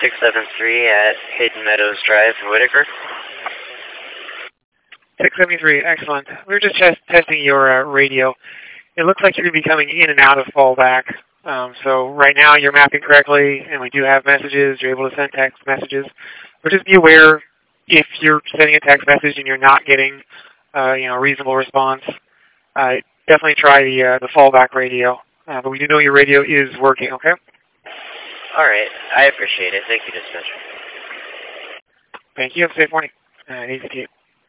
673 at Hayden Meadows Drive, Whitaker. 673, excellent. We were just testing your radio. It looks like you're going to be coming in and out of fallback. So right now you're mapping correctly, and we do have messages. You're able to send text messages. But just be aware if you're sending a text message and you're not getting a reasonable response, definitely try the fallback radio. But we do know your radio is working, okay? All right. I appreciate it. Thank you, dispatcher. Thank you. Have a safe morning. Easy to you.